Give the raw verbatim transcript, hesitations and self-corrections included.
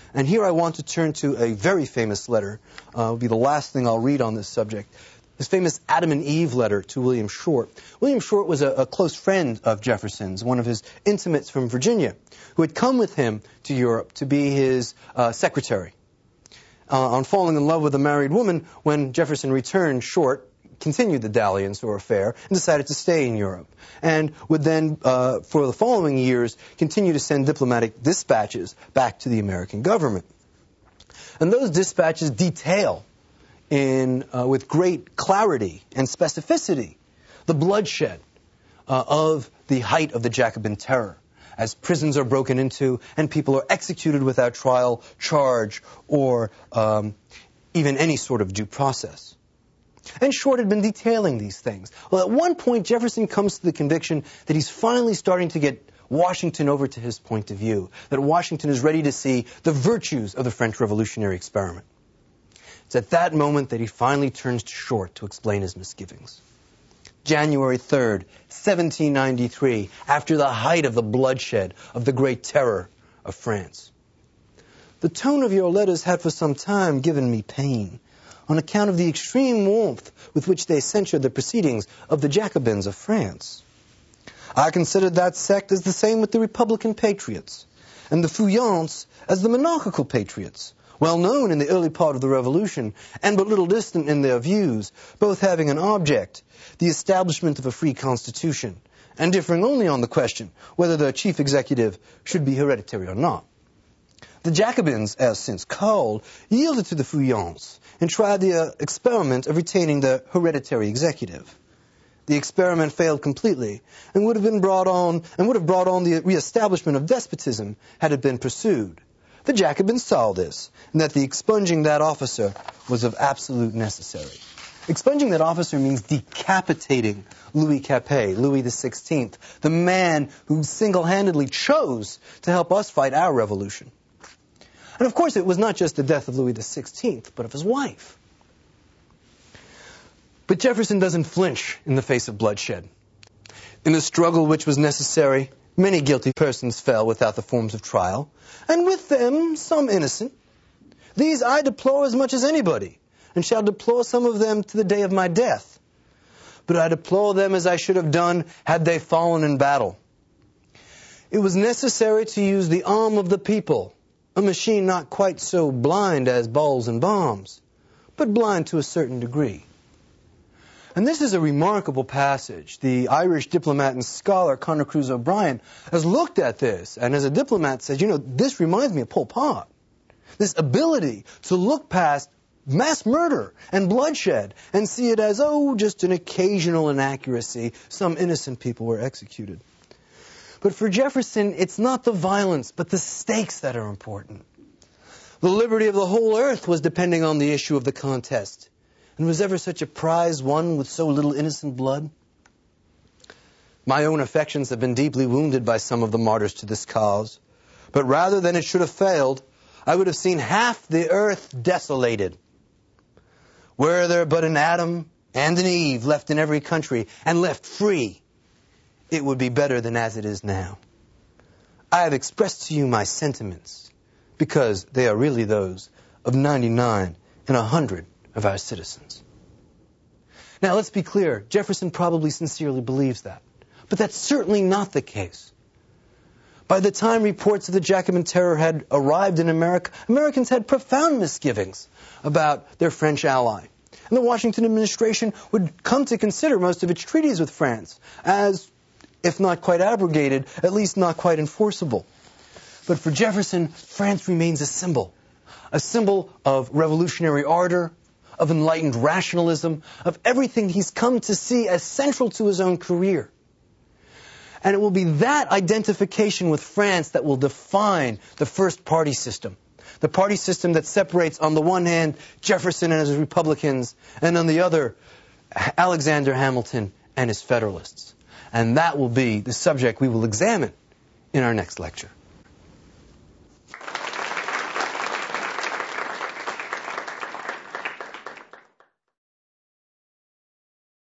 And here I want to turn to a very famous letter. Uh, it will be the last thing I'll read on this subject. This famous Adam and Eve letter to William Short. William Short was a, a close friend of Jefferson's, one of his intimates from Virginia, who had come with him to Europe to be his uh, secretary. Uh, on falling in love with a married woman, when Jefferson returned, Short continued the dalliance or affair and decided to stay in Europe, and would then, uh, for the following years, continue to send diplomatic dispatches back to the American government. And those dispatches detail in uh, with great clarity and specificity the bloodshed uh, of the height of the Jacobin terror, as prisons are broken into and people are executed without trial, charge, or um, even any sort of due process. And Short had been detailing these things. Well, at one point, Jefferson comes to the conviction that he's finally starting to get Washington over to his point of view, that Washington is ready to see the virtues of the French revolutionary experiment. It's at that moment that he finally turns to Short to explain his misgivings. January third, seventeen ninety-three, after the height of the bloodshed of the Great Terror of France. The tone of your letters had for some time given me pain, on account of the extreme warmth with which they censured the proceedings of the Jacobins of France. I considered that sect as the same with the Republican patriots, and the Feuillants as the monarchical patriots, well known in the early part of the Revolution, and but little distant in their views, both having an object, the establishment of a free constitution, and differing only on the question whether the chief executive should be hereditary or not. The Jacobins, as since called, yielded to the Feuillants and tried the uh, experiment of retaining the hereditary executive. The experiment failed completely and would have been brought on and would have brought on the reestablishment of despotism had it been pursued. The Jacobins saw this, and that the expunging that officer was of absolute necessary. Expunging that officer means decapitating Louis Capet, Louis the sixteenth, the man who single-handedly chose to help us fight our revolution. And of course, it was not just the death of Louis the sixteenth, but of his wife. But Jefferson doesn't flinch in the face of bloodshed. In the struggle which was necessary, many guilty persons fell without the forms of trial, and with them some innocent. These I deplore as much as anybody, and shall deplore some of them to the day of my death. But I deplore them as I should have done had they fallen in battle. It was necessary to use the arm of the people, a machine not quite so blind as balls and bombs, but blind to a certain degree. And this is a remarkable passage. The Irish diplomat and scholar Conor Cruise O'Brien has looked at this, and as a diplomat says, you know, this reminds me of Pol Pot. This ability to look past mass murder and bloodshed and see it as, oh, just an occasional inaccuracy. Some innocent people were executed. But for Jefferson, it's not the violence, but the stakes that are important. The liberty of the whole earth was depending on the issue of the contest. And was ever such a prize won with so little innocent blood? My own affections have been deeply wounded by some of the martyrs to this cause. But rather than it should have failed, I would have seen half the earth desolated. Were there but an Adam and an Eve left in every country and left free, it would be better than as it is now. I have expressed to you my sentiments because they are really those of ninety-nine in a hundred of our citizens. Now, let's be clear. Jefferson probably sincerely believes that. But that's certainly not the case. By the time reports of the Jacobin terror had arrived in America, Americans had profound misgivings about their French ally. And the Washington administration would come to consider most of its treaties with France as, if not quite abrogated, at least not quite enforceable. But for Jefferson, France remains a symbol. A symbol of revolutionary ardor, of enlightened rationalism, of everything he's come to see as central to his own career. And it will be that identification with France that will define the first party system. The party system that separates, on the one hand, Jefferson and his Republicans, and on the other, Alexander Hamilton and his Federalists. And that will be the subject we will examine in our next lecture.